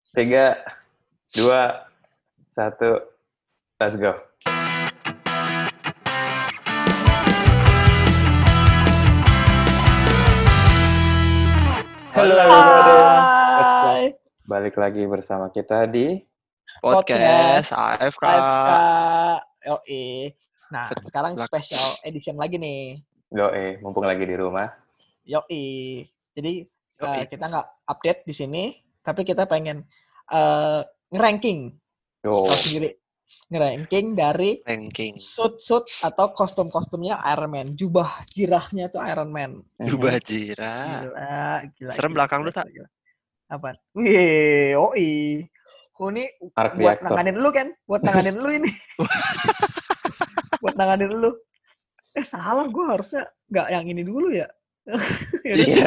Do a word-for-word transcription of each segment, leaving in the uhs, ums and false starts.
Tiga, dua, satu, let's go. Halo Halo. everybody. Hai. Balik lagi bersama kita di Podcast A F K. A F K. Yoi. Nah, Set- sekarang lak- special edition lagi nih. Doe, mumpung lagi di rumah. Yoi. Jadi Yoi. eh, kita nggak update di sini, tapi kita pengen eh, nge-ranking. Yo, Tahu sendiri. Nge-ranking dari Ranking. suit-suit atau kostum-kostumnya Iron Man. Jubah jirahnya tuh Iron Man. Jubah Jira. Gila, gila. Serem gila, belakang gila, lu, Tak. gila. Apa? Wih, yoi. Kau ini Arc buat reactor. nanganin lu kan? Buat nanganin lu ini. buat nanganin lu. Eh salah, gue harusnya nggak yang ini dulu ya. Yaudah, Iya.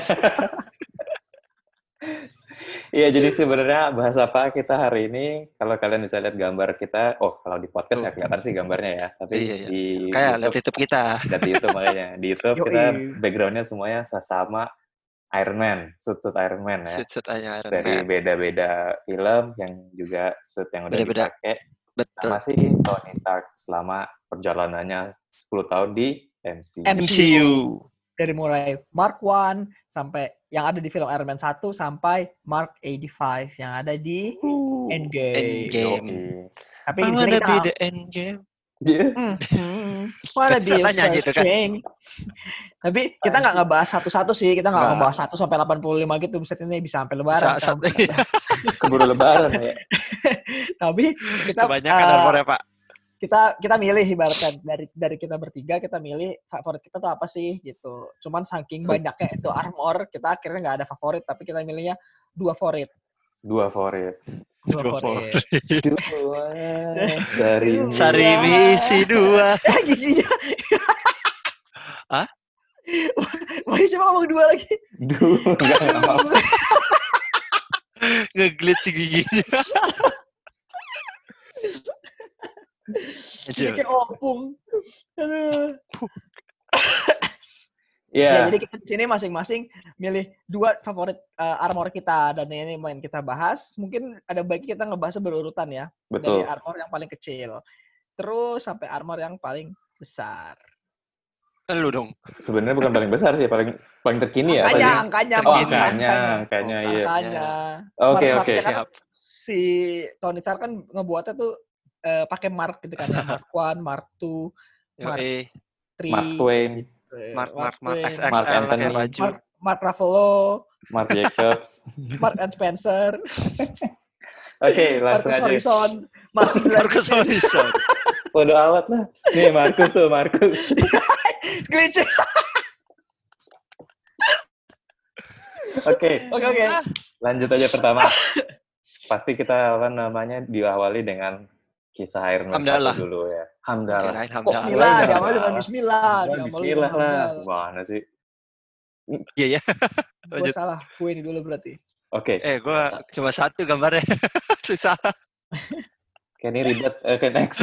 Iya, jadi sebenarnya bahas apa kita hari ini? Kalau kalian bisa lihat gambar kita, oh kalau di podcast nggak kelihatan sih gambarnya ya, tapi Iya, iya. di Kayak lihat YouTube, YouTube kita. lihat di YouTube makanya. Di YouTube Yoi. kita backgroundnya semuanya sama Iron Man, suit-suit Iron Man ya. Suit-suit aja Iron Dari Man. beda-beda film yang juga suit yang udah Beda-beda. dipakai Betul. sama si Tony Stark selama perjalanannya sepuluh tahun di M C U. M M C U. dari mulai Mark one sampai yang ada di film Iron Man one sampai Mark eighty-five yang ada di Endgame. Endgame. Yoi. Tapi I di sini wanna kita be the Endgame. Iya. Hmm, hmm, wanna be Katanya a gitu kan. string. Tapi kita nggak ngebahas satu-satu sih, kita nggak Nggak. ngebahas satu sampai delapan puluh lima gitu, bisa ini bisa sampai lebaran. Sa- kan. sa- Keburu lebaran ya. Tapi kita Kebanyakan eh, armor ya, Pak. kita kita milih ibaratnya dari dari kita bertiga kita milih favorit kita tuh apa sih gitu. Cuman saking banyaknya itu armor, kita akhirnya nggak ada favorit, tapi kita milihnya dua favorit. Dua favorit. Dua, Dua favorit. favorit. Dua dari Sari Dua. misi dua. Eh, giginya. Hah? Wah, coba ngomong dua lagi. dua enggak enggak apa-apa. Ngeglit si giginya. Aja. Bikin opung. Aduh. Iya. Ya, jadi kita di sini masing-masing milih dua favorit uh, armor kita dan ini main kita bahas. Mungkin ada baiknya kita ngebahasnya berurutan ya. Betul. Dari armor yang paling kecil, terus sampai armor yang paling besar. Lu dong. Sebenarnya bukan paling besar sih, paling paling terkini ya. Angkanya, paling- angkanya, Oh, terkini. Bang, angkanya, angkanya, Oh, iya. Angkanya. Oke, Mark- oke. Marknya kan Siap. si Tony Stark kan ngebuatnya tuh eh, pakai mark gitu kan ya. Mark one, Mark two, Mark Yoi. three, Mark Twain, eh, Mark, Mark, Mark, Twain, X X L Mark pakai Anthony. baju. Mark, Mark Ruffalo, Mark Jacobs. Mark and Spencer, Oke, Marcus langsung aja. Morrison, Marcus Marcus Morrison. Waduh alat lah. Nih Markus tuh, Markus. Glitch. Oke, Oke oke. lanjut aja pertama. Pasti kita apa namanya diawali dengan kisah Iron Man Hamdalah. satu dulu ya. Oke, Hamdalah. Ryan Kok Hamdalah. Bismillah, Hamdalah. diawali dengan Bismillah, Wah, diawali Bismillah dengan lah. Hamdalah. Gimana sih? Iya, ya. Gue Lanjut. salah, gue ini dulu berarti. Oke, Eh, gue cuma satu gambarnya. Susah. kayak ini ribet. Oke, next.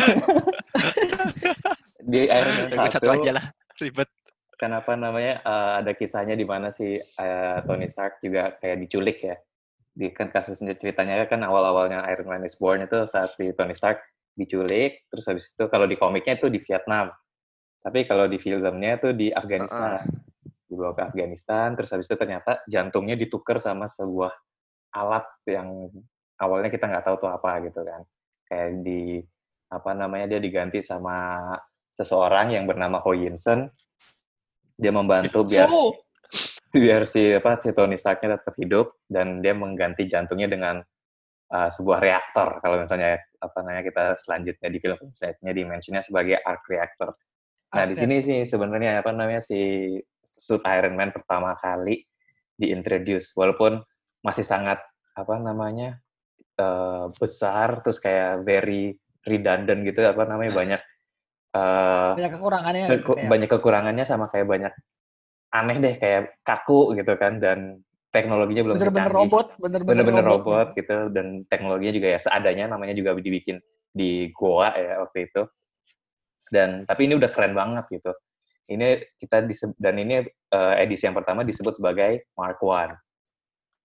Di Iron Man Ya, gue satu satu, aja lah. Ribet. kenapa namanya eh, ada kisahnya di mana si eh, Tony Stark juga kayak diculik ya. Di kan kasusnya ceritanya kan awal-awalnya Iron Man is Born itu saat si Tony Stark diculik, terus habis itu kalau di komiknya itu di Vietnam. Tapi kalau di filmnya itu di Afghanistan. Dibawa ke Afghanistan, terus habis itu ternyata jantungnya ditukar sama sebuah alat yang awalnya kita nggak tahu tuh apa gitu kan. Kayak di apa namanya dia diganti sama seseorang yang bernama Ho Yinsen. Dia membantu biar Oh, biar si apa si Tony Starknya tetap hidup dan dia mengganti jantungnya dengan uh, sebuah reaktor. Kalau misalnya apa namanya kita selanjutnya di film selanjutnya dimensinya sebagai arc reactor. Nah, di Arc sini sih sebenarnya apa namanya si suit Iron Man pertama kali diintroduce walaupun masih sangat apa namanya uh, besar terus kayak very redundant gitu apa namanya banyak uh, banyak kekurangannya. ke- gitu ya. banyak kekurangannya sama kayak banyak aneh deh kayak kaku gitu kan dan teknologinya belum Bener-bener secanggih. robot, bener-bener, bener-bener robot. robot gitu dan teknologinya juga ya seadanya namanya juga dibikin di goa ya waktu itu dan tapi ini udah keren banget gitu ini kita disebut dan ini uh, edisi yang pertama disebut sebagai Mark One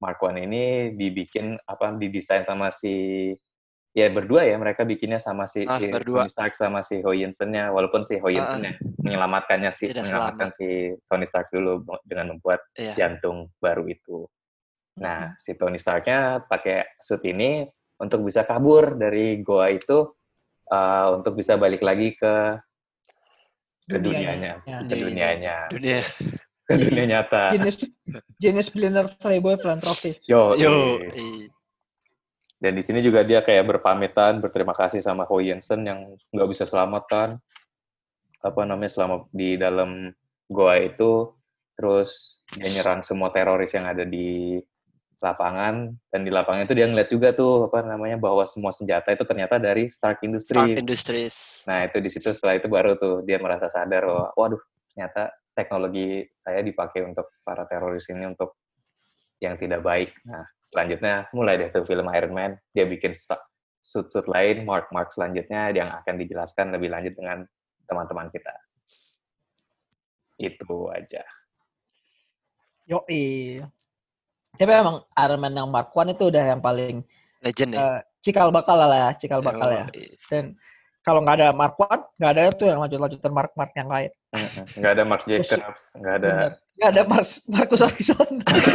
Mark One ini dibikin apa didesain sama si ya berdua ya mereka bikinnya sama si, Ah, si berdua. Tony Stark sama si Ho Yinsen-nya walaupun si Ho Yinsen Ah, ya menyelamatkannya si tidak menyelamatkan selamat. si Tony Stark dulu dengan membuat Iya. jantung baru itu. Nah, Mm-mm. si Tony Stark-nya pakai suit ini untuk bisa kabur dari goa itu uh, untuk bisa balik lagi ke ke dunianya, Dunianya. Ya. ke Di ini dunianya, dunia. ke Si dunia nyata. jenis jenis billionaire playboy filantropis. Yo, Yo, eh. eh. Dan di sini juga dia kayak berpamitan, berterima kasih sama Ho Yinsen yang nggak bisa selamat kan, apa namanya selama di dalam goa itu, terus dia nyerang semua teroris yang ada di lapangan, dan di lapangan itu dia ngeliat juga tuh apa namanya bahwa semua senjata itu ternyata dari Stark Stark Industries. Industries. Nah itu di situ setelah itu baru tuh dia merasa sadar bahwa waduh ternyata teknologi saya dipakai untuk para teroris ini untuk yang tidak baik. Nah, selanjutnya mulai deh tuh film Iron Man, dia bikin suit-suit lain, mark-mark selanjutnya yang akan dijelaskan lebih lanjut dengan teman-teman kita. Itu aja. Yoi. Tapi emang Iron Man yang Mark One itu udah yang paling Legend ya. uh, cikal bakal lah ya, cikal bakal Yo, ya. eh. Dan kalau nggak ada Mark One, nggak ada tuh yang lanjut-lanjutan Mark-Mark yang lain. Nggak ada Mark Jacobs, nggak ada Bener. Nggak ada Marcus, Marcus Horizon.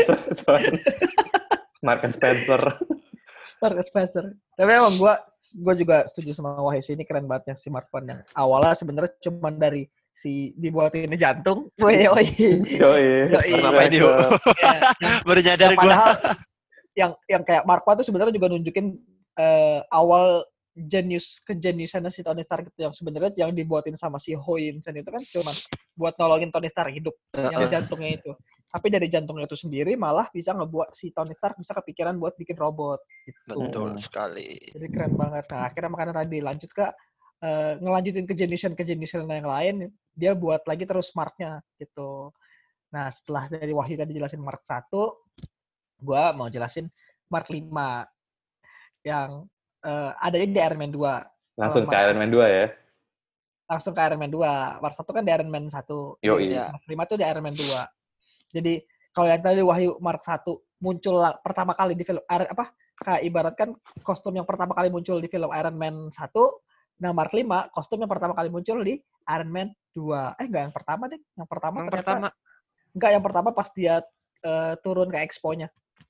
Mark Spencer. Marcus Spencer. Tapi emang gue gue juga setuju sama Wahyu ini keren banget yang si Mark One yang awalnya sebenarnya cuma dari si dibuatin jantung. Woi, woi. Yoi. Ngapain yuk? Ya, Baru nyadar yang gue. padahal yang yang kayak Mark One tuh sebenarnya juga nunjukin uh, awal jenius kejeniusan si Tony Stark itu yang sebenarnya yang dibuatin sama si Ho Yinsen itu kan cuma buat nolongin Tony Stark hidup Uh, yang uh. jantungnya itu. Tapi dari jantungnya itu sendiri malah bisa ngebuat si Tony Stark bisa kepikiran buat bikin robot gitu. Betul sekali. Jadi keren banget. Nah, akhirnya makanya tadi lanjut ke uh, ngelanjutin kejeniusan-kejeniusan yang lain, dia buat lagi terus Mark-nya gitu. Nah, setelah dari Wahyu tadi jelasin Mark satu, gua mau jelasin Mark lima yang uh, adanya di Iron Man dua. Langsung Kalau ke Mark Iron Man dua ya? langsung ke Iron Man dua. Mark satu kan di Iron Man satu. Yoi. Ya. Mark lima tuh di Iron Man dua. Jadi kalau yang tadi Wahyu Mark satu muncul lah, pertama kali di film apa kayak ibaratkan kostum yang pertama kali muncul di film Iron Man satu, nah Mark lima kostum yang pertama kali muncul di Iron Man dua. Eh enggak yang pertama deh, yang pertama Yang ternyata pertama. enggak yang pertama pas dia uh, turun ke expo-nya.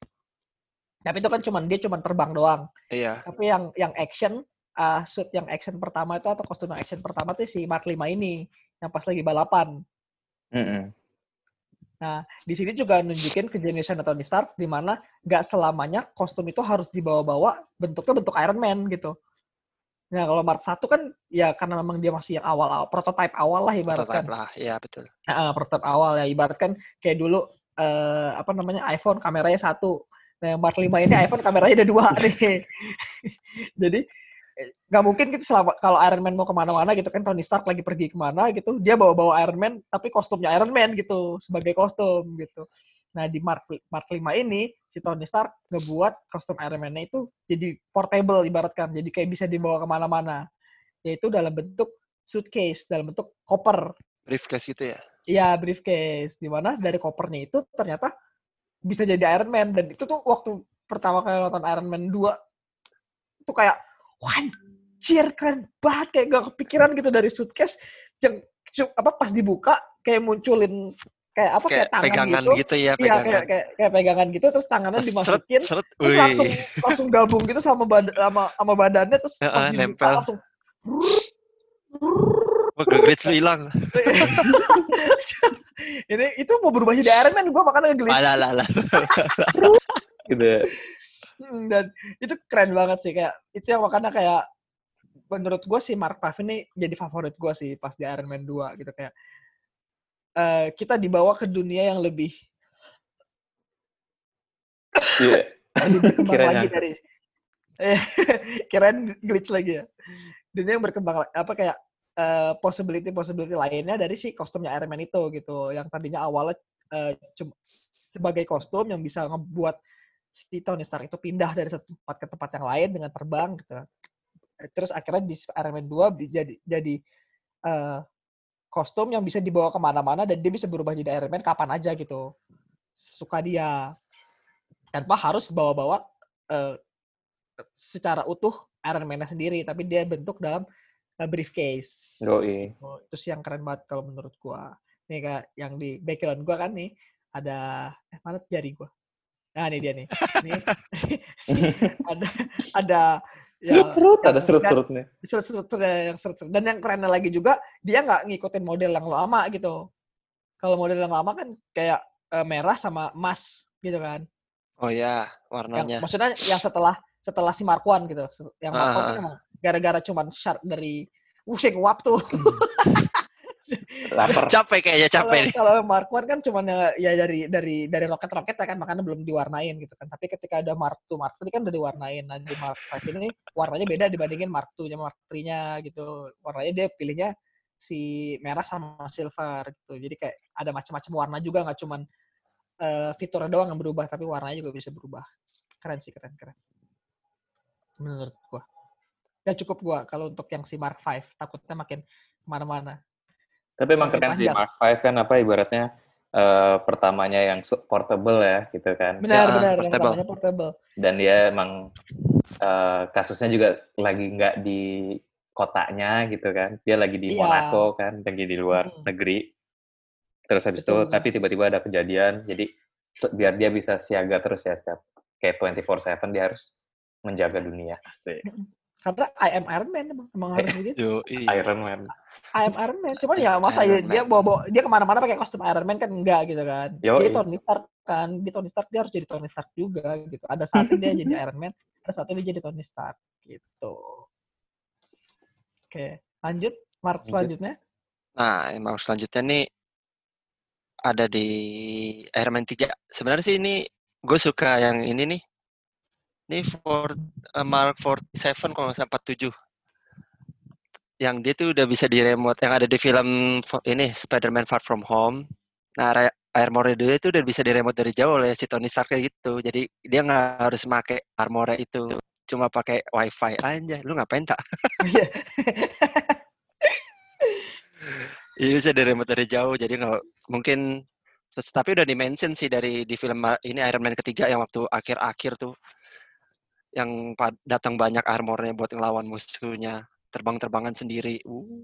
Tapi itu kan cuman dia cuman terbang doang. Iya. Tapi yang yang action uh, suit yang action pertama itu atau kostum yang action pertama tuh si Mark lima ini yang pas lagi balapan. Mm-mm. Nah, di sini juga nunjukin kejeniusan Tony Stark di mana nggak selamanya kostum itu harus dibawa-bawa bentuknya bentuk Iron Man gitu. Nah, kalau Mark satu kan ya karena memang dia masih yang awal-awal, prototype awal lah ibaratkan. Prototype lah, ya betul. Nah, prototype awal ya ibaratkan kayak dulu uh, apa namanya iPhone kameranya satu. Nah, yang Mark lima ini iPhone kameranya ada dua nih. Jadi nggak mungkin gitu selama kalau Iron Man mau kemana-mana gitu kan Tony Stark lagi pergi kemana gitu dia bawa-bawa Iron Man tapi kostumnya Iron Man gitu sebagai kostum gitu. Nah di Mark Mark lima ini si Tony Stark ngebuat kostum Iron Man-nya itu jadi portable ibaratkan jadi kayak bisa dibawa kemana-mana yaitu dalam bentuk suitcase dalam bentuk koper. Briefcase gitu ya? Iya briefcase di mana dari kopernya itu ternyata bisa jadi Iron Man dan itu tuh waktu pertama kali nonton Iron Man dua itu kayak wah anjir keren banget kayak gak kepikiran gitu dari suitcase yang apa pas dibuka kayak munculin kayak apa kayak, kayak tangan pegangan gitu, gitu ya iya pegangan kayak, kayak kayak pegangan gitu terus tangannya seret, dimasukin seret, terus wih. langsung langsung gabung gitu sama bad, sama sama badannya terus uh, pas dibuka nempel. langsung wah nge-glitch lu hilang. ini itu mau berubah jadi Iron Man gue makanya nge-glitch. Alah lah lah. Gitu. Dan itu keren banget sih kayak itu yang makanya kayak menurut gue sih Mark Pavin ini jadi favorit gue sih pas di Iron Man dua gitu kayak uh, kita dibawa ke dunia yang lebih yeah. lebih berkembang Kirain lagi nyangkut. dari kirain glitch lagi ya dunia yang berkembang apa kayak uh, possibility possibility lainnya dari si kostumnya Iron Man itu gitu yang tadinya awalnya uh, cuma sebagai kostum yang bisa ngebuat si Tony Stark itu pindah dari satu tempat ke tempat yang lain dengan terbang gitu. Terus akhirnya di Iron Man dua jadi jadi uh, kostum yang bisa dibawa kemana-mana dan dia bisa berubah jadi Iron Man kapan aja gitu suka dia tanpa harus bawa-bawa uh, secara utuh Iron Man-nya sendiri, tapi dia bentuk dalam uh, briefcase. Doi. Oh, itu sih yang keren banget kalau menurut gua. Nih kak, yang di background gua kan nih ada eh mana jari gua. Nah ini dia nih. Nih ada ada serut-serut, ya, ada serut-serutnya. Serut-serut yang serut-serut. Dan yang kerennya lagi juga dia nggak ngikutin model yang lama gitu. Kalau model yang lama kan kayak uh, merah sama emas gitu kan. Oh ya, warnanya. Yang, maksudnya yang setelah setelah si Mark One gitu. Yang Mark One Ah. kan emang gara-gara cuman shark dari using uap tuh. Lapar. Capek kayaknya, capek nih. Kalau Mark One kan cuma ya dari dari dari roket-roket ya kan, makanya belum diwarnain gitu kan. Tapi ketika ada Mark Two, Mark Three kan udah diwarnain. Nah di Mark Five ini warnanya beda dibandingin Mark Two-nya, Mark Three-nya gitu. Warnanya dia pilihnya si merah sama silver gitu. Jadi kayak ada macam-macam warna juga, nggak cuma uh, fiturnya doang yang berubah, tapi warnanya juga bisa berubah. Keren sih, keren keren. Menurut gua. Ya cukup gua kalau untuk yang si Mark Five, takutnya makin kemana-mana. Tapi emang keren sih Mark Five kan apa ibaratnya uh, pertamanya yang portable ya gitu kan. Benar, ya, benar. portable. Yang pertamanya portable. Dan dia emang uh, kasusnya juga lagi nggak di kotanya gitu kan. Dia lagi di Iya. Monaco kan, lagi di luar hmm. negeri. Terus habis betul, itu, betul. Tapi tiba-tiba ada kejadian. Jadi biar dia bisa siaga terus ya setiap kayak twenty-four seven dia harus menjaga dunia. Asik. Karena I am Iron Man emang, emang harus begitu. Yo, iya. Iron Man. I am Iron Man. Cuman ya masa ya, dia bawa-bawa dia kemana-mana pakai kostum Iron Man kan enggak gitu kan. Yo, dia Tony Stark kan, dia Tony Stark dia harus jadi Tony Stark juga gitu. Ada saatnya dia jadi Iron Man, ada saatnya dia jadi Tony Stark gitu. Oke, lanjut Mark selanjutnya. Nah, Mark selanjutnya nih ada di Iron Man tiga. Sebenarnya sih ini gue suka yang ini nih. Ini for, uh, Mark forty-seven kalau nggak salah forty seven. Yang dia tuh udah bisa di remote. Yang ada di film ini, Spider-Man Far From Home. Nah, armor dia itu udah bisa di remote dari jauh oleh si Tony Stark kayak gitu. Jadi dia nggak harus pakai armor itu. Cuma pakai wifi aja. Lu ngapain tak? Iya. Iya bisa di remote dari jauh. Jadi nggak mungkin. Tapi udah di-mention sih dari di film ini Iron Man ketiga yang waktu akhir-akhir tuh. Yang datang banyak armornya buat ngelawan musuhnya, terbang-terbangan sendiri. Uh.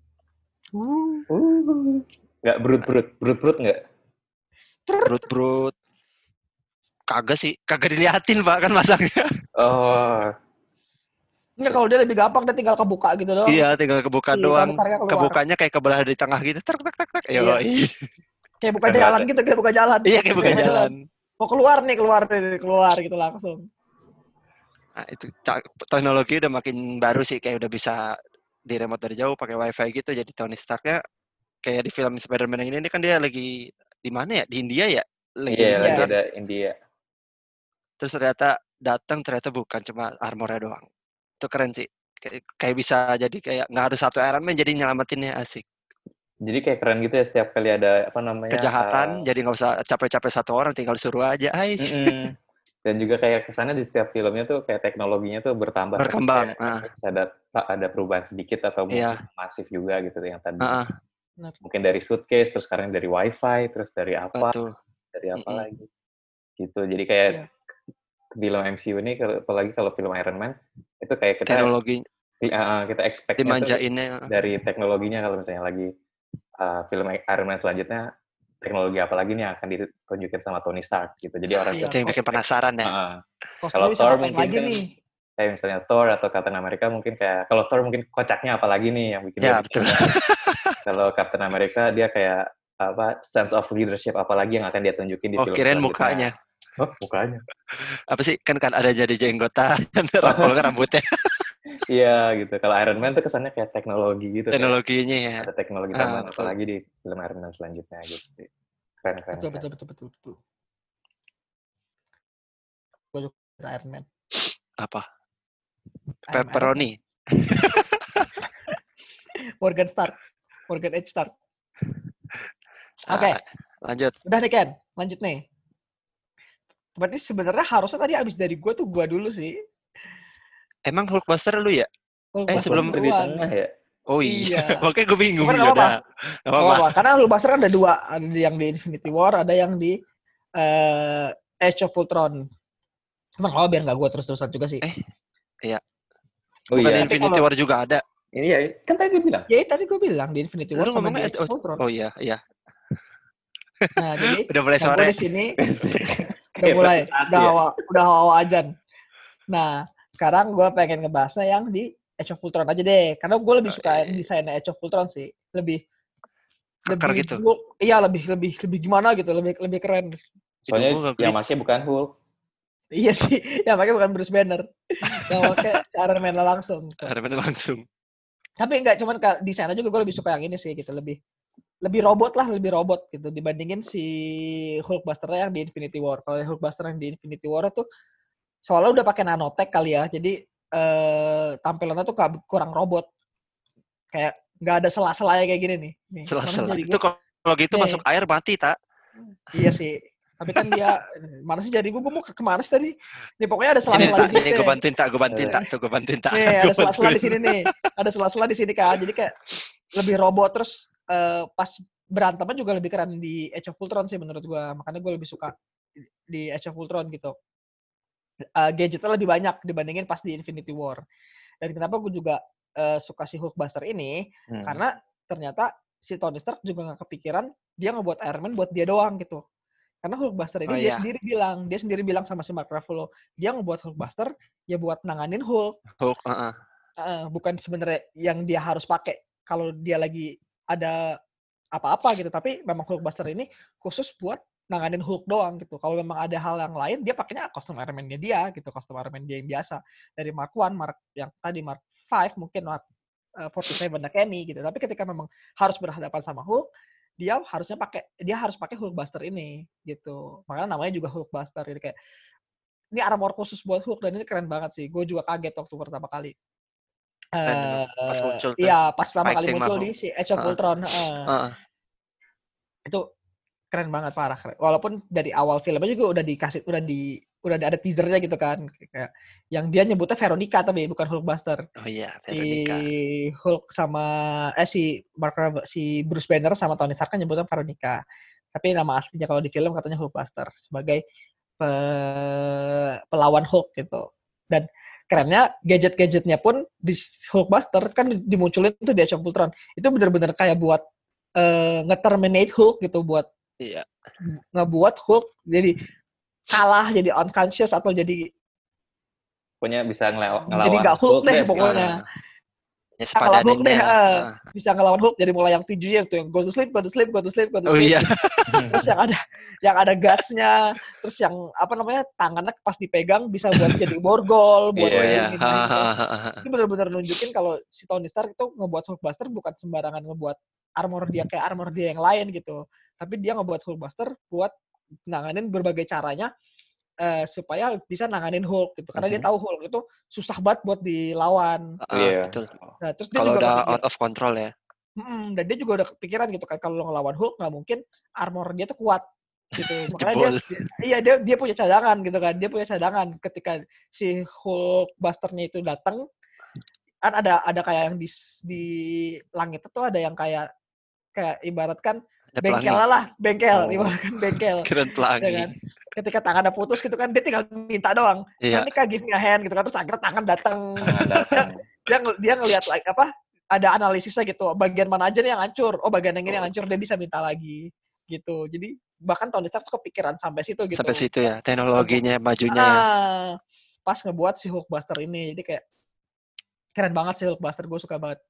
Uh. Uh. Nggak brut-brut, brut-brut nggak? Brut-brut. Kagak sih, kagak diliatin Pak kan masangnya. Oh. Enggak, kalau dia lebih gampang, dia tinggal kebuka gitu doang. Iya, tinggal kebuka iya, doang. Kebukanya kayak kebelah di tengah gitu. Tek tek tek tek. Iya. Kayak buka jalan ada. gitu, kayak buka jalan. Iya, kayak buka jalan. Mau keluar nih, keluar nih, keluar gitu langsung. Nah, itu teknologi udah makin baru sih, kayak udah bisa di remote dari jauh pakai wifi gitu. Jadi Tony Starknya kayak di film Spider-Man yang ini, ini kan dia lagi di mana ya? Di India ya? Lagi iya, lagi ada India. Terus ternyata datang ternyata bukan cuma armornya doang. Itu keren sih. Kayak, kayak bisa jadi kayak nggak harus satu Iron Man jadi nyelamatinnya asik. Jadi kayak keren gitu ya setiap kali ada apa namanya kejahatan, uh, jadi nggak usah capek-capek satu orang, tinggal suruh aja. Dan juga kayak kesannya di setiap filmnya tuh kayak teknologinya tuh bertambah. Berkembang. Uh. Ada ada perubahan sedikit atau yeah. masif juga gitu yang tadi. Uh-uh. Mungkin dari suitcase, terus sekarang dari wifi, terus dari apa, Betul. dari apa Mm-mm. lagi. Gitu. Jadi kayak yeah. film M C U ini, apalagi kalau film Iron Man, itu kayak kita teknologi uh, kita expect dimanjainnya dari teknologinya. Kalau misalnya lagi uh, film Iron Man selanjutnya, teknologi apa lagi nih yang akan ditunjukin sama Tony Stark gitu. Jadi orang itu yang bikin penasaran ya. Uh, kalau Thor mungkin kan, kayak misalnya Thor atau Captain America mungkin kayak, kalau Thor mungkin kocaknya apa lagi nih yang bikin ya, dia betul. Kalau Captain America dia kayak apa, sense of leadership apa lagi yang akan dia tunjukin di oh, film kirain selanjutnya. mukanya. Oh, mukanya. Apa sih, kan kan ada jadi jenggota dan rapol kan rambutnya. Iya gitu. Kalau Iron Man tuh kesannya kayak teknologi gitu. Teknologinya ya. Ada teknologi tambahan ah, apa lagi di film Iron Man selanjutnya gitu. Keren, keren. Betul, betul, betul, betul, betul. Gue juga Iron Man. Apa? Pepperoni. Morgan Stark. Morgan H. Stark. Oke. Okay. Lanjut. Udah nih Ken. Lanjut nih. Berarti sebenarnya harusnya tadi abis dari gue tuh gue dulu sih. Emang Hulkbuster lu ya? Hulkbuster eh sebelum di tengah ya? Oh iya. Oke gue bingung. Gak apa-apa. Gak apa-apa. Karena Hulkbuster kan ada dua. Ada yang di Infinity War, ada yang di uh, Age of Ultron. Emang kalau biar nggak gue terus-terusan juga sih. Eh, iya. Oh Bukan iya. Infinity kalau- War juga ada. Ini ya, kan tadi gue bilang. Ya tadi gue bilang di Infinity War Lu sama ngomongnya di Age of Ultron. oh iya, iya. Nah jadi Udah mulai nah, gue sore. di sini udah Kayak mulai presentasi udah ya. hawa udah hawa ajan. Nah sekarang gue pengen ngebahasnya yang di Age of Ultron aja deh, karena gue lebih Oh, suka iya. desainnya Age of Ultron sih, lebih Keker lebih gitu. Hulk, iya lebih lebih lebih gimana gitu, lebih lebih keren. Soalnya Hidung gua yang nge-glitch. make bukan Hulk. Iya sih, yang pakai bukan Bruce Banner, yang pakai Iron Man langsung. Gitu. Iron Man langsung. Tapi enggak, cuman ka- desainnya juga gue lebih suka yang ini sih gitu, lebih lebih robot lah, lebih robot gitu dibandingin si Hulkbuster yang di Infinity War. Kalau Hulkbuster yang di Infinity War tuh soalnya udah pakai nanotech kali ya, jadi eh, tampilannya tuh ka- kurang robot, kayak nggak ada sela-selanya kayak gini nih. nih Sela-sela. jadi Itu gua- kalau gitu Nih. masuk air mati, tak? Iya sih. Tapi kan dia mana sih jadi gue gue mau ke kemana sih tadi? Nih pokoknya ada Ini sela-sela tak, di sini. nih gue nih. bantuin tak, gue bantuin tak, tuh gue bantuin tak. Nih Gua ada sela-sela di bantuin. sini nih. Ada sela-sela di sini kan. Jadi kayak lebih robot, terus eh, pas berantemnya juga lebih keren di Age of Ultron sih menurut gue. Makanya gue lebih suka di Age of Ultron gitu. Uh, gadgetnya lebih banyak dibandingin pas di Infinity War. Dan kenapa gue juga uh, suka si Hulkbuster ini? Hmm. Karena ternyata si Tony Stark juga nggak kepikiran dia ngebuat Iron Man buat dia doang gitu. Karena Hulkbuster ini Oh, dia iya. sendiri bilang, dia sendiri bilang sama si Mark Ruffalo, dia ngebuat Hulkbuster ya buat nanganin Hulk, Hulk, uh-uh. uh, bukan sebenarnya yang dia harus pakai kalau dia lagi ada apa-apa gitu. Tapi memang Hulkbuster ini khusus buat nanganin Hulk doang gitu. Kalau memang ada hal yang lain, dia pakainya kostum Iron Man-nya dia gitu, kostum Iron Man dia yang biasa dari Mark One, Mark yang tadi Mark Five, mungkin Mark uh, forty-seven Kenny gitu. Tapi ketika memang harus berhadapan sama Hulk, dia harusnya pakai dia harus pakai Hulkbuster ini gitu. Makanya namanya juga Hulkbuster. Jadi kayak ini armor khusus buat Hulk dan ini keren banget sih. Gue juga kaget waktu pertama kali. Keren, pas Uh, muncul tuh. iya, pas pertama kali Fighting muncul sama di si Age of Uh-uh. Ultron. Uh, Uh-uh. itu keren banget, parah keren. Walaupun dari awal filmnya juga udah dikasih udah di udah ada teasernya gitu kan, kayak yang dia nyebutnya Veronica tapi bukan Hulkbuster. Oh iya, Si Veronica. Hulk sama eh si Mark Ruffalo- si Bruce Banner sama Tony Stark kan nyebutnya Veronica. Tapi nama aslinya kalau di film katanya Hulkbuster sebagai pe- pelawan Hulk gitu. Dan kerennya gadget-gadgetnya pun di Hulkbuster kan dimunculin tuh di Age of Ultron. Itu bener-bener kayak buat uh, nge-terminate Hulk gitu, buat Iya. ngebuat Hulk jadi kalah, jadi unconscious atau jadi Pokoknya bisa ngelaw- jadi ngelawan nggak Hulk deh deh, pokoknya. Uh, ya Ngelawan Hulk deh, sepadanannya lah. uh, Uh. bisa ngelawan Hulk jadi mulai yang tujuh tuh yang go to sleep, go to sleep, go to sleep, go to Oh sleep. iya. Terus yang ada yang ada gasnya, terus yang apa namanya tangannya pas dipegang bisa buat jadi borgol, buat Oh Iya. iya. ini, ini, ini. Itu benar-benar nunjukin kalau si Tony Stark itu ngebuat Hulkbuster bukan sembarangan ngebuat armor dia kayak armor dia yang lain gitu. Tapi dia ngebuat Hulkbuster buat nanganin berbagai caranya uh, supaya bisa nanganin Hulk gitu. Karena dia Mhm. tahu Hulk itu susah banget buat dilawan. Uh, Iya. betul. Nah, terus dia Kalau juga udah kepikir, out of control ya. hmm, dan dia juga udah kepikiran gitu kan kalau ngelawan Hulk nggak mungkin armor dia tuh kuat gitu. Makanya dia, Jebol. iya dia dia punya cadangan gitu kan. Dia punya cadangan ketika si Hulkbuster-nya itu datang, kan ada ada kayak yang di di langit itu ada yang kayak kayak ibaratkan Ada bengkel pelangi. lah, bengkel, Oh. ibaratkan bengkel. Keren Ya pelangi. kan? Ketika tangannya putus gitu kan, dia tinggal minta doang. Iya. Ini give me a hand gitu kan, terus akhirnya tangan datang. Tangan datang. Dia ng- dia ngelihat like apa? Ada analisisnya gitu. Bagian mana aja nih yang hancur? Oh, bagian yang ini yang hancur, dia bisa minta lagi gitu. Jadi bahkan Tony Stark tuh kepikiran sampai situ gitu. Sampai situ ya. Teknologinya majunya ya. Ah, pas ngebuat si Hulkbuster ini. Jadi kayak keren banget sih Hulkbuster, gue suka banget.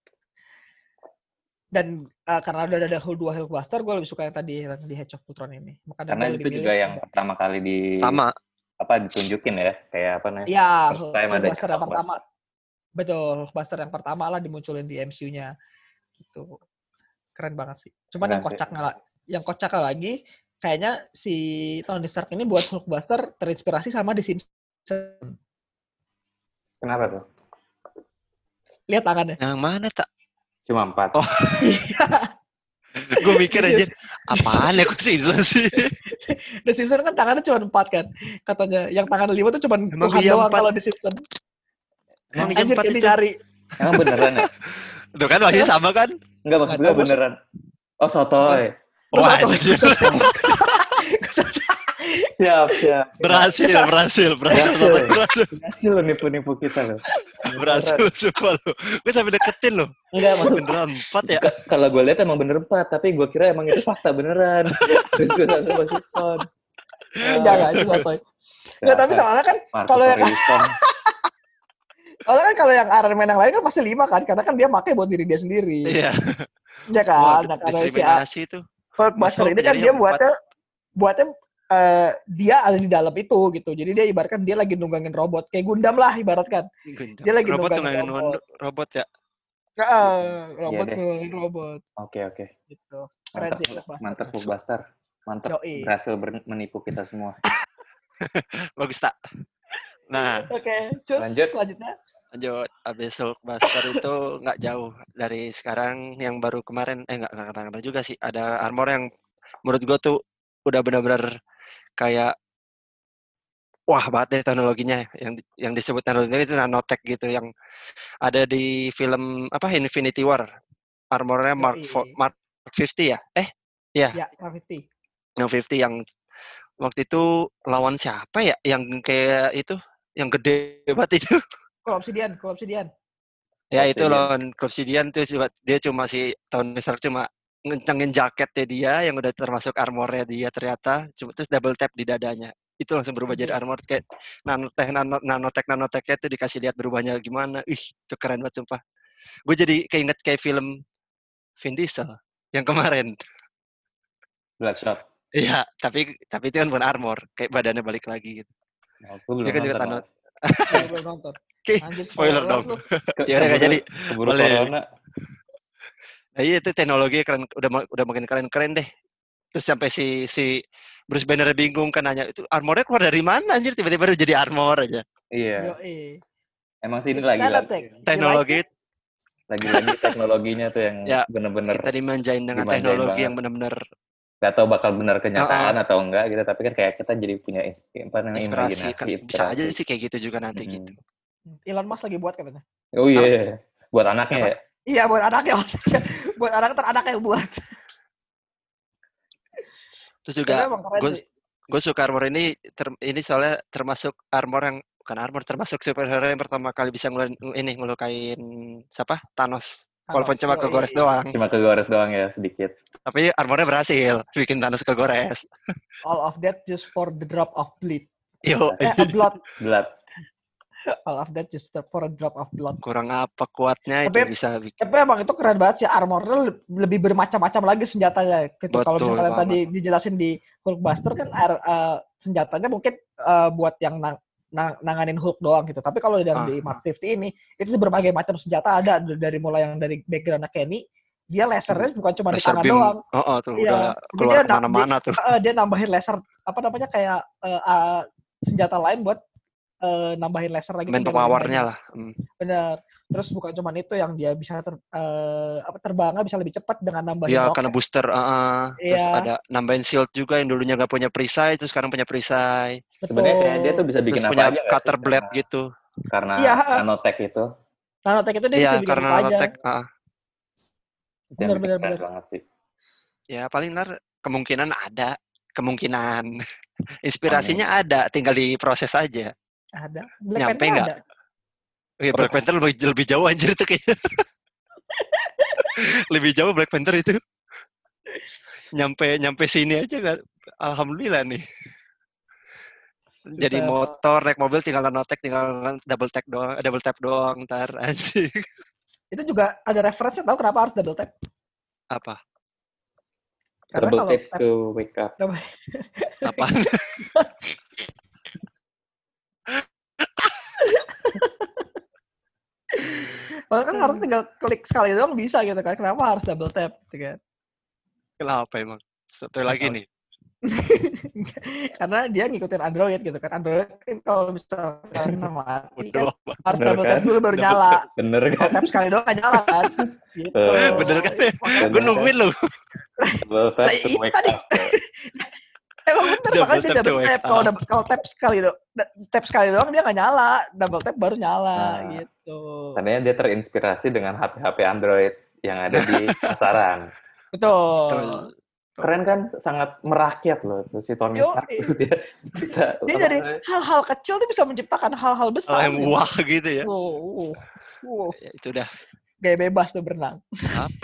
Dan uh, karena udah ada dua Hulkbuster, gue lebih suka yang tadi yang di Age of Ultron ini. Makanya Karena gue itu lebih juga milih yang pertama kali di Sama. apa ditunjukin ya, kayak apa namanya? ya First time ada Hulkbuster yang Hulkbuster. pertama. Betul, Hulkbuster yang pertama lah dimunculin di M C U-nya. Gitu. Keren banget sih. Cuman Keren yang sih. kocaknya la- yang kocaknya lagi kayaknya si Tony Stark ini buat Hulkbuster terinspirasi sama The Simpsons. Kenapa tuh? Lihat tangannya. Yang mana tak? Cuma empat. Oh. Gue mikir aja, apaan ya kok Simpsons sih? The Simpsons kan tangannya cuma empat kan. Katanya yang tangan lima tuh cuma Emang Tuhan iya doang empat? kalau The Simpsons. Emang iya Anjir, empat ini itu? cari. Emang beneran ya? Tuh kan masih sama kan? Enggak, maksud Nggak gue tahu, beneran. Oh, sotoy. Oh Gua tahu. anjir. Siap, siap. Berhasil, berhasil, berhasil, Berhasil. sobat, berhasil. Berhasil lo nipu-nipu kita loh. Berhasil semua lo. Gue sampai deketin lo. Enggak, maksud Beneran empat ya. K- kalau gue lihat emang bener empat, tapi gue kira emang itu fakta beneran. Terus gue langsung masuk sound. Jangan juga Toy. Nggak, tapi soalnya kan kalau yang soalnya kan kalau yang Iron Man yang lain kan pasti lima kan, karena kan dia pakai buat diri dia sendiri. Iya. Ya Wah, kan, nah, karena si diskriminasi itu. Hulkbuster ini kan dia buatnya buatnya uh, dia ada di dalam itu gitu. Jadi dia ibaratkan dia lagi nunggangin robot kayak Gundam lah ibaratkan. Gundam. Dia lagi robot nunggangin nunggangin robot. robot ya. Uh, robot Iya deh. nunggangin robot. Oke, oke. Gitu. Keren Mantap, sih Hulkbuster. mantap Hulkbuster. Mantap, Yoi. berhasil ber- menipu kita semua. Bagus tak? Nah, Oke, cus Lanjut. selanjutnya. lanjut. Abis Hulkbuster itu nggak jauh dari sekarang yang baru kemarin. Eh nggak nggak kemarin juga sih. Ada armor yang menurut gue tuh udah benar-benar kayak wah banget deh teknologinya. Yang yang disebut teknologinya itu nanotech gitu. Yang ada di film apa Infinity War. Armornya Mark Yoi. fo- Mark lima puluh ya? Eh, iya. Ya, Gravity. Yang lima puluh yang waktu itu lawan siapa ya? Yang kayak itu, yang gede banget itu. Kalau Obsidian, kalau Obsidian. Ya itu Obsidian. lawan Obsidian tuh cuma- dia cuma si Tony Stark cuma ngencengin jaketnya dia yang udah termasuk armornya dia ternyata cuma terus double tap di dadanya. Itu langsung berubah jadi armor kayak nanotech nano, nanotech nanotechnya tuh dikasih lihat berubahnya gimana. Ih, itu keren banget sumpah. Gue jadi keinget kayak film Vin Diesel yang kemarin. Bloodshot. Iya, tapi tapi itu kan bukan armor, kayak badannya balik lagi gitu. Oh, gue belum Dia kan juga nonton. tanot. Saya belum nonton. Oke, Anjir, spoiler spoiler dong. lu. Ke- Ya udah nggak keburu- jadi. Keburu Boleh. corona. Nah, iya itu teknologi keren, udah ma- udah makin keren-keren deh. Terus sampai si si Bruce Banner bingung kan nanya itu armornya keluar dari mana anjir tiba-tiba udah jadi armor aja. Iya. Yoi. Emang sih ini It's lagi-lagi. nanotech. You Teknologi like it? Lagi-lagi teknologinya tuh yang Ya, bener-bener kita dimanjain dengan dimanjain teknologi banget. yang benar-benar gak tau bakal benar kenyataan Uh-uh. atau enggak gitu, tapi kan kayak kita jadi punya ins- apa namanya, inspirasi imajinasi, kan bisa inspirasi. aja sih kayak gitu juga nanti Mm-mm. gitu. Elon Musk lagi buat katanya. Oh iya, yeah. Buat anaknya Siapa? ya. Iya, buat anaknya. Buat anak teranak yang buat. Terus juga Tapi emang keren gue sih. gue suka armor ini ter- ini soalnya termasuk armor yang bukan armor termasuk superhero yang pertama kali bisa ngeluarin ini ngelukain siapa Thanos. Walaupun cuma Yoi. kegores doang, Cuma kegores doang ya sedikit. tapi armornya berhasil bikin Thanos kegores. All of that just for the drop of blood. Yo, Eh, a blood. Blood. All of that just for a drop of blood. kurang apa kuatnya Tapi- itu bisa bikin. Tapi emang itu keren banget sih, armornya le- lebih bermacam-macam lagi senjatanya. Gitu. Kalau Betul misalnya banget. tadi dijelasin di Hulkbuster kan air- eh, senjatanya mungkin eh, buat yang nang- nang- nanganin Hulk doang gitu. Tapi kalau yang Ah. di Mark lima puluh ini itu berbagai macam senjata ada dari mulai yang dari background Kenny, dia lasernya bukan cuma di Laser tangan beam. doang. Oh, oh tuh Iya. udah Jadi keluar dia na- kemana-mana tuh. Eh, dia nambahin laser apa namanya kayak eh, eh, senjata lain buat eh, nambahin laser lagi. Main tuh biar powernya lebih lah. Hmm. benar. Terus bukan cuma itu yang dia bisa ter, eh, apa terbangnya bisa lebih cepat dengan nambahin Iya, roket. karena booster. Uh, uh. Terus Iya. ada nambahin shield juga yang dulunya nggak punya perisai, terus sekarang punya perisai. Betul. Sebenarnya kayak dia tuh bisa bikin Terus apa punya aja nggak cutter sih? blade Karena, gitu. karena Iya. nanotech itu. Nanotech itu dia Iya, bisa bikin karena apa aja. nanotech. Uh. Itu yang Bener, bikin bener, keren bener. banget sih. Ya paling ntar kemungkinan ada, kemungkinan inspirasinya ada, tinggal diproses aja. Ada. Black Nyampe Panther nggak? ada. Wih, Black Panther lebih, lebih jauh anjir itu kayaknya. Lebih jauh Black Panther itu. Nyampe nyampe sini aja nggak? Alhamdulillah nih. Jadi Bisa. motor, naik mobil tinggal nanotech, tinggal double tap doang, double tap doang ntar anjing. Itu juga ada referensi tahu kenapa harus double tap? Apa? Karena Double kalau tap tap to wake up. Apa? Kalau kan harus tinggal klik sekali doang bisa gitu kan. Kenapa harus double tap gitu kan? Kenapa emang? Satu lagi nih. Karena dia ngikutin Android gitu kan. Android kan kalau misalkan mati kan Bodoh. harus Bener double kan? tap dulu baru Double nyala. Bener Kalau kan? tap sekali doang nggak nyala kan. Gitu. Bener kan? Makanya- Gue nungguin lu. Double tap Nah, to itu wake tadi. up. Emang bener Double makanya dia tap to double wake tap. Kalau up. double- kalau tap sekali do, tap sekali doang dia nggak nyala. Double tap baru nyala Nah. gitu. Tadinya dia terinspirasi dengan H P-H P Android yang ada di pasaran. Betul. Betul. keren kan, sangat merakyat loh tuh si Tony Yo, Stark. eh. Dia bisa Dia apa dari namanya, hal-hal kecil tuh bisa menciptakan hal-hal Hal besar. yang gitu. wah gitu ya. Wow, wow. Ya, itu udah Kayak bebas tuh berenang. apa?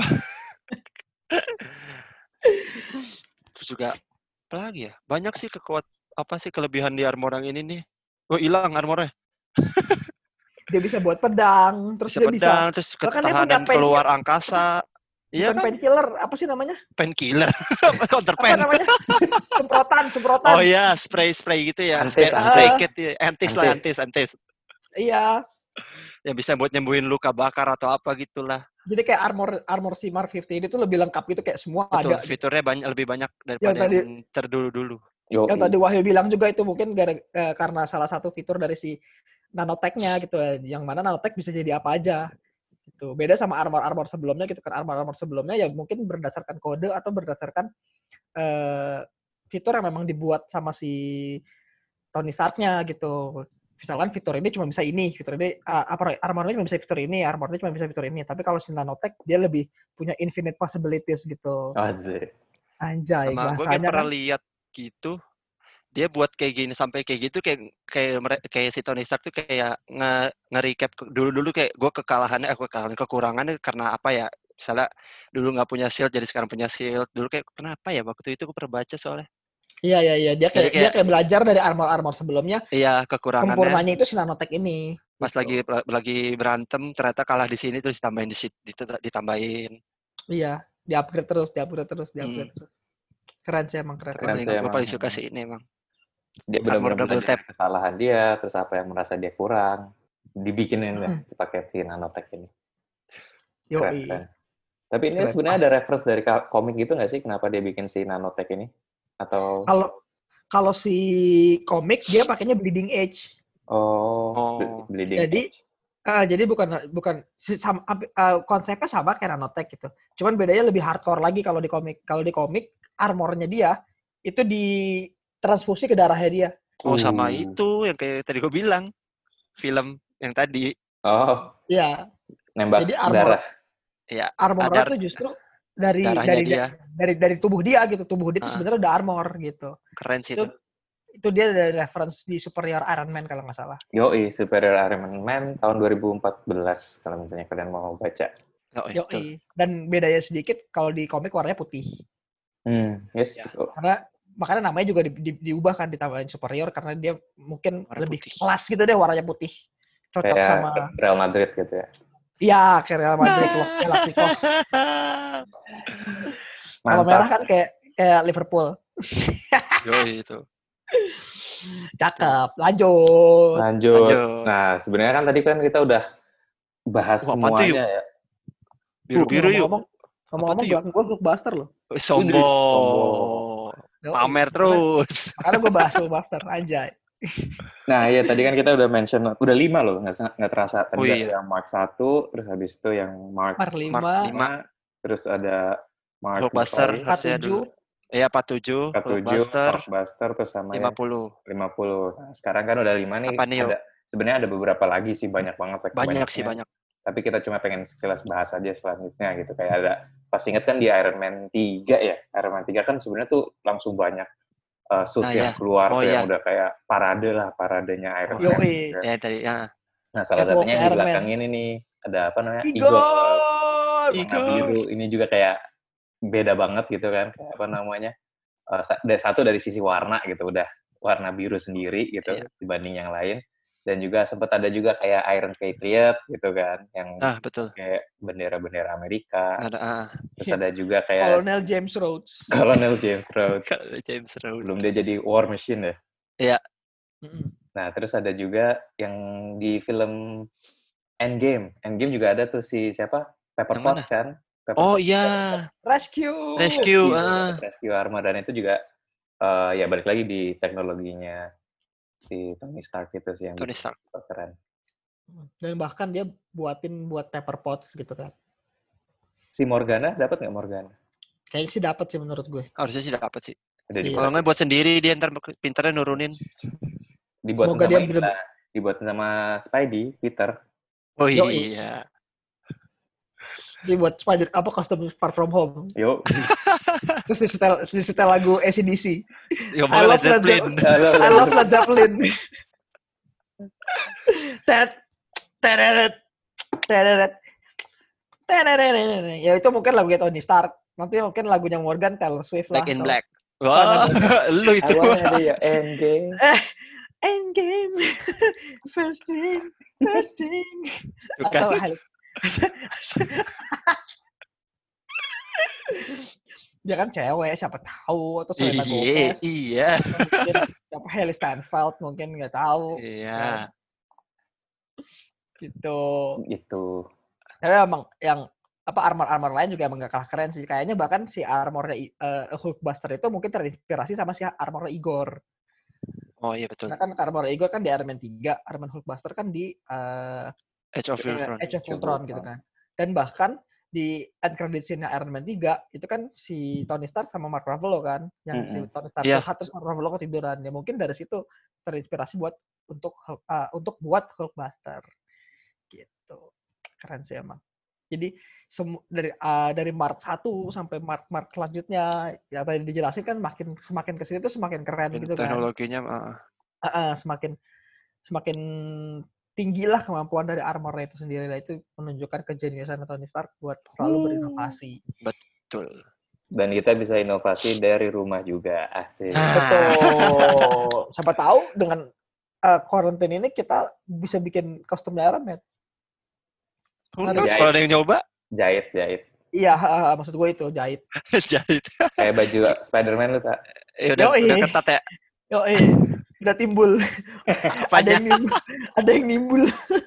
Terus juga apa lagi ya? Banyak sih kekuat apa sih kelebihan di armor yang ini nih. Oh, hilang armornya. Dia bisa buat pedang, terus Bisa dia bisa pedang, terus bahkan dia punya ketahanan pen keluar angkasa. Iya bukan kan? painkiller, apa sih namanya? Painkiller. Counter Apa pen. namanya? semprotan, semprotan. Oh iya, spray-spray gitu ya. Antis, Spray, antis. spray kit ya. Antis lah, Antis. antis, antis. Iya. Yang bisa buat nyembuhin luka bakar atau apa gitulah. Jadi kayak armor armor si Mark lima puluh ini tuh lebih lengkap gitu, kayak semua Betul, ada. fiturnya banyak lebih banyak daripada Yang yang, tadi- terdulu-dulu. Yo, Yang tadi Wahyu bilang juga itu mungkin gara, eh, karena salah satu fitur dari si nanotech-nya gitu ya, yang mana nanotech bisa jadi apa aja. Gitu. Beda sama armor-armor sebelumnya gitu kan, armor-armor sebelumnya ya mungkin berdasarkan kode atau berdasarkan eh, fitur yang memang dibuat sama si Tony Stark-nya gitu. Misalkan fitur ini cuma bisa ini, fitur ini uh, apa armornya cuma bisa fitur ini, armornya cuma bisa fitur ini. Tapi kalau si nanotech dia lebih punya infinite possibilities gitu. asik. Anjay, Sama gue kayak bahasanya pernah kan. lihat gitu. Dia buat kayak gini sampai kayak gitu kayak kayak mere- kayak si Tony Stark tuh kayak nge nge-recap ke- dulu-dulu kayak gue kekalahannya aku kekalahan kekurangannya karena apa ya? Misalnya dulu nggak punya shield jadi sekarang punya shield. Dulu kayak kenapa ya waktu itu gue pernah baca soalnya. Iya iya iya, dia kayak, Jadi dia kayak- kayak belajar dari armor-armor sebelumnya. Iya, kekurangannya Sempurnanya itu si nanotech ini. pas gitu. lagi lagi berantem ternyata kalah di sini terus ditambahin di sit- dit- ditambahin. Iya, di-upgrade terus, di-upgrade terus, di-upgrade Hmm. terus. Keren sih emang keren. Keren Paling sih gue emang. paling suka sih ini emang. Dia Armor benar-benar double belajar tap. kesalahan dia, terus apa yang merasa dia kurang, dibikinin lah Hmm. pakai si nanotech ini. Yoi. Keren, keren. Tapi ini Keren, sebenarnya pas. ada reference dari ka- komik gitu nggak sih? Kenapa dia bikin si nanotech ini? Atau Kalau kalau si komik dia pakainya bleeding edge. oh, Oh. ble- bleeding Jadi, edge. Ah, jadi bukan bukan si- sama, uh, konsepnya sama kayak nanotech gitu. Cuman bedanya lebih hardcore lagi kalau di komik. Kalau di komik armornya dia itu ditransfusi ke darahnya dia. Oh sama Uh. itu yang kayak tadi gue bilang film yang tadi. Oh, Iya, nembak Jadi armor- darah. Ya, armornya Adar. tuh justru dari Darahnya dari, dia. dari dari tubuh dia gitu. Tubuh dia tuh Ah. sebenarnya udah armor gitu. Keren sih Itu itu. itu dia dari reference di Superior Iron Man kalau nggak salah. Yoi, Superior Iron Man tahun dua ribu empat belas kalau misalnya kalian mau baca. Oh, iya, betul. Yoi. Dan bedanya sedikit kalau di komik warnanya putih. Hmm, yes. Ya. betul. Karena makanya namanya juga di, di, diubah kan ditambahin superior karena dia mungkin Warna lebih putih. kelas gitu deh warnanya putih. Cocok Kayak sama Real Madrid gitu ya. iya kayak Real Madrid loh, Galacticos. Kalau merah Mantap. kan kayak kayak Liverpool. Yoi itu. Cakep. Lanjut. Lanjut. Lanjut. Nah, sebenarnya kan tadi kan kita udah bahas Wah, apaan tuh, semuanya ya. Biru-biru yuk. Ngomong-ngomong, ngomong-ngomong Apa tuh, yuk? gue blockbuster loh. Wih, sombong. Sombong. Yoi. Pamer terus. Makanya gue bahas blockbuster anjay. Nah, iya tadi kan kita udah mention, udah lima loh, nggak, sa- nggak terasa. Tadi Oh, ada iya. yang Mark satu, terus habis itu yang Mark Mark lima, Mark lima. terus ada Mark Hulkbuster sorry, harusnya dulu. tujuh, Iya, empat puluh tujuh. empat puluh tujuh, Hulkbuster Hulkbuster, terus sama lima yang puluh. lima puluh. Nah, sekarang kan udah lima nih. Apa nih, yuk? Ada sebenarnya ada beberapa lagi sih, banyak banget. Banyak banyaknya. sih, banyak. Tapi kita cuma pengen sekilas bahas aja selanjutnya gitu. Kayak ada, pas inget kan di Iron Man tiga ya. Iron Man tiga kan sebenarnya tuh langsung banyak uh, suit Nah, yang iya. keluar Oh, tuh yang iya. udah kayak parade lah, paradenya Iron Oh, Man. Yoi. gitu. Ya, tadi ya. Nah, salah Evoke satunya yang di Iron belakang Man. ini nih, ada apa namanya? Igor. Warna Igor. biru. Ini juga kayak beda banget gitu kan. Kayak apa namanya? Uh, dari satu dari sisi warna gitu, udah warna biru sendiri gitu Iya. dibanding yang lain. Dan juga sempat ada juga kayak Iron Patriot gitu kan, yang Ah, betul. kayak bendera-bendera Amerika. Ada ah. Terus ada juga kayak Colonel James Rhodes. Colonel James Rhodes. Kalau James Rhodes. Belum dia jadi War Machine ya. Iya. Mm-mm. Nah, terus ada juga yang di film Endgame. Endgame juga ada tuh si siapa? Pepper Yang Potts kan? Pepper Oh Potts. iya. Rescue. Rescue. Iya, Ah. Rescue Armor. Dan itu juga eh, ya balik lagi di teknologinya si Tony Stark itu sih yang Tony bikin Stark. super keren. Dan bahkan dia buatin buat Pepper Potts gitu kan. Si Morgana dapat nggak Morgana? Kayaknya sih dapat sih menurut gue. Harusnya sih dapat sih. Udah Iya. dibuat, Kalau nggak buat sendiri dia ntar pinternya nurunin. dibuat Semoga sama dia ini bener- lah. Dibuat sama Spidey, Peter. Oh Yoi. iya. Dibuat Spider apa kostum Far From Home. Yuk. Terus disetel, disetel lagu A C D C. Ya, I love Led Zeppelin. I love Led Zeppelin. Tet, teret, teret, teret. Ya itu mungkin lagunya Tony Stark. Nanti mungkin lagunya Morgan Taylor Swift lah. Back in atau- Black. Wah, lu itu. Awalnya dia Endgame. Eh, Endgame. First thing, first thing. Tuh kan. Atau Halle- Dia kan cewek, siapa tahu atau Selena Iya, Gomez. iya. Mungkin siapa Hailey Steinfeld mungkin nggak tahu. Iya. Gitu. Gitu. Tapi emang yang apa armor-armor lain juga emang gak kalah keren sih. Kayaknya bahkan si armornya uh, Hulkbuster itu mungkin terinspirasi sama si armornya Igor. Oh iya betul. Karena kan armornya Igor kan di Iron Man tiga, Iron Man Hulkbuster kan di uh, Age of Ultron. Age of Ultron gitu kan. Dan bahkan di end credit scene-nya Iron Man tiga itu kan si Tony Stark sama Mark Ruffalo kan yang Mm-hmm. si Tony Stark yeah. curhat terus Mark Ruffalo ketiduran. Ya mungkin dari situ terinspirasi buat untuk uh, untuk buat Hulkbuster. Gitu. Keren sih emang. Jadi semu- dari uh, dari Mark satu sampai Mark Mark selanjutnya ya tadi dijelasin kan makin semakin ke sini tuh semakin keren gitu kan. Teknologinya uh. Uh, uh, semakin semakin tinggilah kemampuan dari armornya itu sendiri. Nah, itu menunjukkan kejeniusan Tony Stark buat selalu berinovasi. Betul. Dan kita bisa inovasi dari rumah juga, asik. Betul. Siapa tahu dengan uh, quarantine ini kita bisa bikin kostumnya Iron Man. Terus kalau ada yang nyoba? Jahit, jahit. Iya, uh, maksud gue itu jahit. Jahit. Kayak baju Spider-Man lu, tak? Ya udah, udah ketat ya. Yo, eh, udah timbul. Ada yang nimbul. Ada yang nimbul.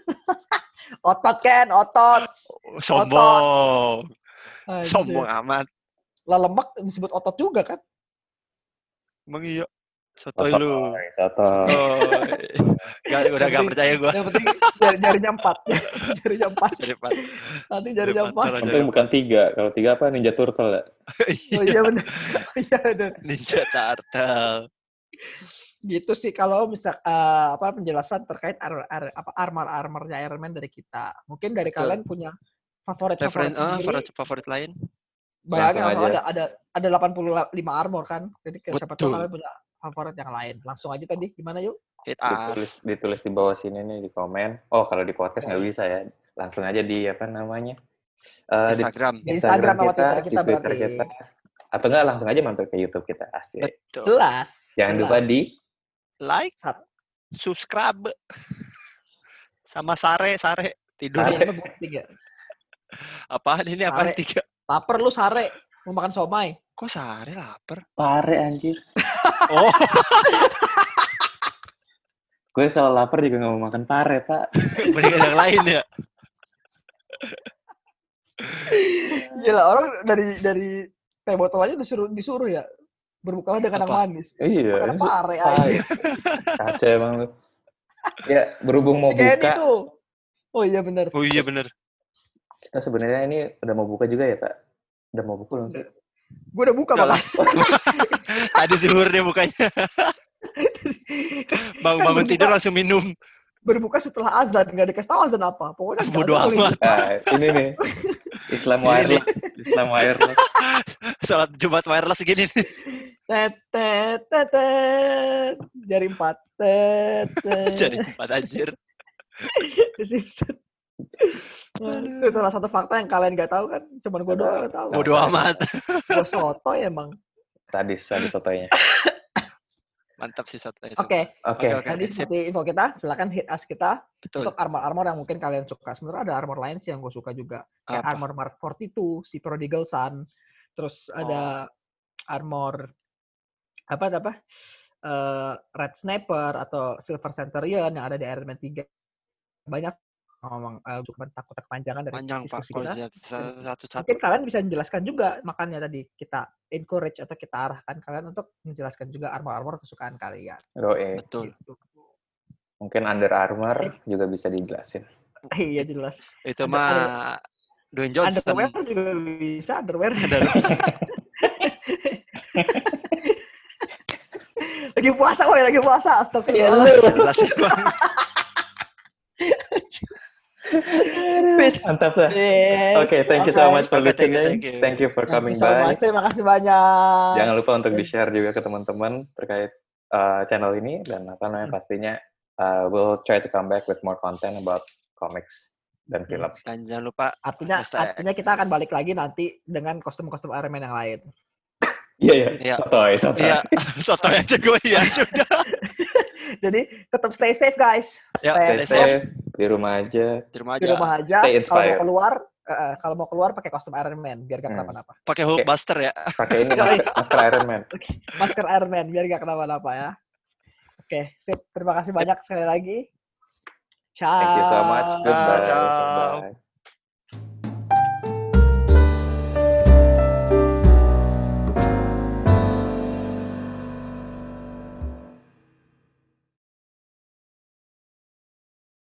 Otot kan, otot. Sombong. Otot. Sombong amat. Lah lemak disebut otot juga kan? Emang iya. Sotoy lu. Sotoy. Gak, udah gak percaya gue. Yang penting jari, jarinya empat. Jarinya empat. Jari empat. Nanti jarinya empat. Untung bukan tiga. Kalau tiga apa? Ninja Turtle ya? Oh iya benar. Iya benar. Ninja Turtle. Gitu sih kalau misal uh, apa penjelasan terkait ar- ar- apa armor-armornya Iron Man dari kita. Mungkin dari Betul. kalian punya favorit-favorit Referensi, sendiri. uh, favorit lain. Bayangin Langsung langsung aja. ada ada ada delapan puluh lima armor kan. Jadi kayak siapa tahu Betul. kalian punya favorit yang lain. Langsung aja tadi gimana yuk? Hit Ditulis, us. ditulis di bawah sini nih di komen. Oh, kalau di podcast nggak bisa ya. Langsung aja di apa namanya? Uh, Instagram. Di Instagram sama kita, Twitter kita di Twitter berarti. kita. Atau enggak langsung aja mampir ke YouTube kita. Asik. Betul. Jelas. Jangan jelas. lupa di Like, Sat- subscribe. Sama sare, sare. Tidur. Sare. Apa buat tiga? Apaan ini? Apaan Sare. tiga? Laper lu sare mau makan somai. Kok sare lapar? pare anjir. Oh, Gue kalau lapar juga nggak mau makan pare, Pak. mendingan yang lain ya. Gila orang dari dari teh botol aja disuruh disuruh ya berbukalah dengan yang Apa? manis. Iya. Makan ini pare su- aja. Kacau emang lu. Ya, berhubung mau Kayak buka, itu. Oh iya benar. Oh iya bener. kita sebenarnya ini udah mau buka juga ya, Pak? Udah mau buka belum sih? Gue udah buka Udah malah. Tadi zuhur dia bukanya. Bangun-bangun tidur langsung minum. Berbuka setelah azan, nggak dikasih tahu azan apa. Pokoknya Bodo azan amat. Nah, ini nih. Islam wireless. Islam wireless. Sholat Jumat wireless gini nih. Tet tet tet tet. Jari empat. Tet tet. Jadi empat anjir. Simpson. Nah, itu salah satu fakta yang kalian nggak tahu kan, cuman gue doang yang tahu. Bodo amat. Gue soto ya emang. Sadis, sadis sotoynya. Mantap sih soto itu. Oke, Oke. Oke, oke. tadi sip. seperti info kita, silakan hit us kita Betul. untuk armor-armor yang mungkin kalian suka. Sebenarnya ada armor lain sih yang gue suka juga. Kayak Apa? armor Mark empat puluh dua, si Prodigal Son. Terus ada Oh. armor apa apa? Uh, Red Sniper atau Silver Centurion yang ada di Iron Man tiga. Banyak ngomong uh, cuma takut kepanjangan dari Panjang Pak. diskusi Kalau kita. satu-satu. Mungkin kalian bisa menjelaskan juga, makanya tadi kita encourage atau kita arahkan kalian untuk menjelaskan juga armor-armor kesukaan kalian. Doe. Betul. Gitu. Mungkin Under Armour juga bisa dijelasin. Iya jelas. Itu Ada- mah Dwayne Johnson. Underwear juga bisa, underwear. Lagi puasa, woy, lagi puasa. Astagfirullah. Jelas emang. Peace. Mantap lah. Yes. Oke, okay, thank you so Okay. much for Okay, thank you, listening. thank you. Thank you for Thank coming you so by. much. Terima kasih banyak. Jangan lupa untuk di-share juga ke teman-teman terkait uh, channel ini dan apa namanya pastinya uh, we'll try to come back with more content about comics dan film. Dan jangan lupa Artinya hashtag. artinya kita akan balik lagi nanti dengan kostum-kostum Iron Man yang lain. Iya, iya. Iya. Sotoy, sotoy. Iya, sotoy aja gue ya juga. Jadi tetap stay safe guys. Ya, Stay stay safe. safe, di rumah aja. Di rumah Di aja. rumah aja. Stay Kalau mau inspired. keluar, uh, kalau mau keluar pakai kostum Iron Man biar gak Hmm. kenapa-napa. Pakai Hulkbuster ya. Pakai ini masker, masker Iron Man. Masker Iron Man biar gak kenapa-napa ya. Oke, sip. Terima kasih banyak sekali lagi. Ciao. Thank you so much. Goodbye. Ciao. Bye.